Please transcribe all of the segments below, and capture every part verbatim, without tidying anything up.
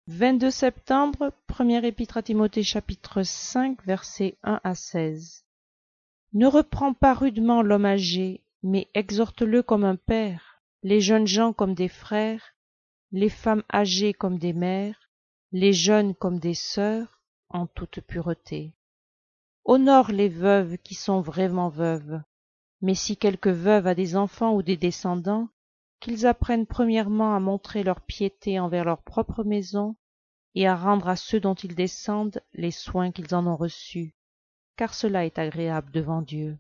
vingt-deux septembre, première épître à Timothée chapitre cinq, versets un à seize. Ne reprends pas rudement l'homme âgé, mais exhorte-le comme un père, les jeunes gens comme des frères, les femmes âgées comme des mères, les jeunes comme des sœurs, en toute pureté. Honore les veuves qui sont vraiment veuves, mais si quelque veuve a des enfants ou des descendants, qu'ils apprennent premièrement à montrer leur piété envers leur propre maison et à rendre à ceux dont ils descendent les soins qu'ils en ont reçus, car cela est agréable devant Dieu.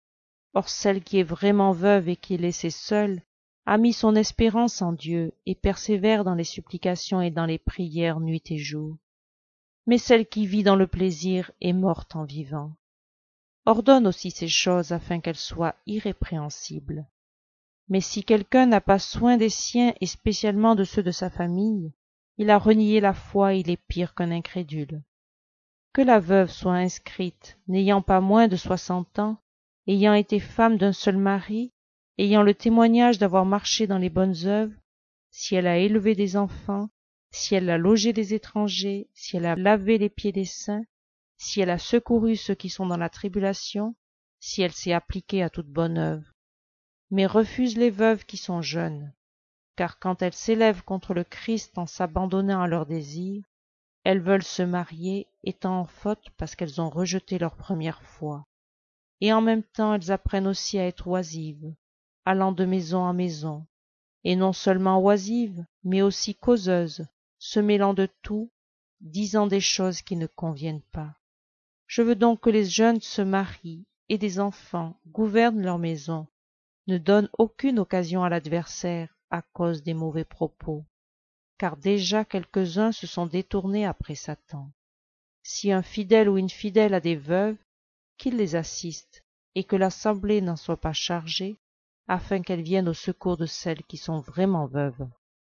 Or celle qui est vraiment veuve et qui est laissée seule a mis son espérance en Dieu et persévère dans les supplications et dans les prières nuit et jour. Mais celle qui vit dans le plaisir est morte en vivant. Ordonne aussi ces choses afin qu'elles soient irrépréhensibles. Mais si quelqu'un n'a pas soin des siens et spécialement de ceux de sa famille, il a renié la foi et il est pire qu'un incrédule. Que la veuve soit inscrite, n'ayant pas moins de soixante ans, ayant été femme d'un seul mari, ayant le témoignage d'avoir marché dans les bonnes œuvres, si elle a élevé des enfants, si elle a logé des étrangers, si elle a lavé les pieds des saints, si elle a secouru ceux qui sont dans la tribulation, si elle s'est appliquée à toute bonne œuvre. Mais refuse les veuves qui sont jeunes, car quand elles s'élèvent contre le Christ en s'abandonnant à leurs désirs, elles veulent se marier, étant en faute parce qu'elles ont rejeté leur première foi. Et en même temps elles apprennent aussi à être oisives, allant de maison en maison, et non seulement oisives, mais aussi causeuses, se mêlant de tout, disant des choses qui ne conviennent pas. Je veux donc que les jeunes se marient, et des enfants gouvernent leur maison, ne donnent aucune occasion à l'adversaire à cause des mauvais propos, car déjà quelques-uns se sont détournés après Satan. Si un fidèle ou une fidèle a des veuves, qu'il les assiste, et que l'assemblée n'en soit pas chargée, afin qu'elles viennent au secours de celles qui sont vraiment veuves.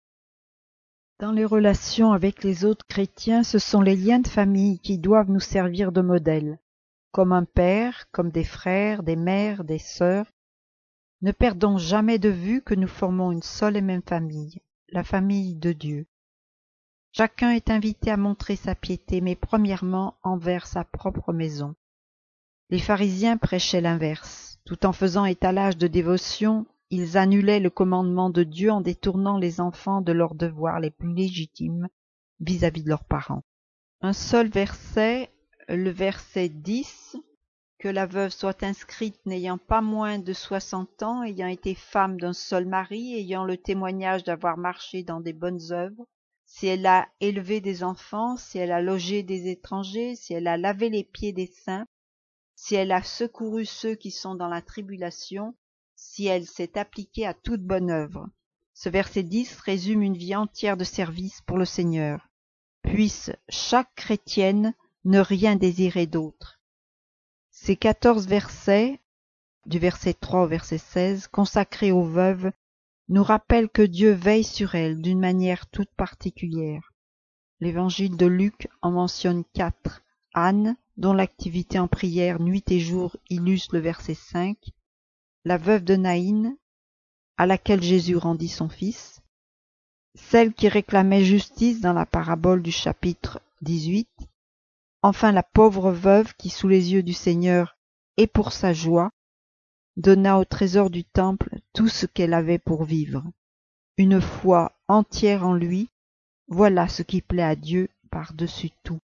Dans les relations avec les autres chrétiens, ce sont les liens de famille qui doivent nous servir de modèle, comme un père, comme des frères, des mères, des sœurs. Ne perdons jamais de vue que nous formons une seule et même famille, la famille de Dieu. Chacun est invité à montrer sa piété, mais premièrement envers sa propre maison. Les pharisiens prêchaient l'inverse. Tout en faisant étalage de dévotion, ils annulaient le commandement de Dieu en détournant les enfants de leurs devoirs les plus légitimes vis-à-vis de leurs parents. Un seul verset, le verset dix, que la veuve soit inscrite n'ayant pas moins de soixante ans, ayant été femme d'un seul mari, ayant le témoignage d'avoir marché dans des bonnes œuvres, si elle a élevé des enfants, si elle a logé des étrangers, si elle a lavé les pieds des saints, si elle a secouru ceux qui sont dans la tribulation, si elle s'est appliquée à toute bonne œuvre. Ce verset dix résume une vie entière de service pour le Seigneur. Puisse chaque chrétienne ne rien désirer d'autre. Ces quatorze versets, du verset trois au verset seize, consacrés aux veuves, nous rappellent que Dieu veille sur elles d'une manière toute particulière. L'évangile de Luc en mentionne quatre. Anne, dont l'activité en prière nuit et jour illustre le verset cinq, la veuve de Naïn, à laquelle Jésus rendit son fils, celle qui réclamait justice dans la parabole du chapitre dix-huit, enfin la pauvre veuve qui, sous les yeux du Seigneur et pour sa joie, donna au trésor du temple tout ce qu'elle avait pour vivre. Une foi entière en lui, voilà ce qui plaît à Dieu par-dessus tout.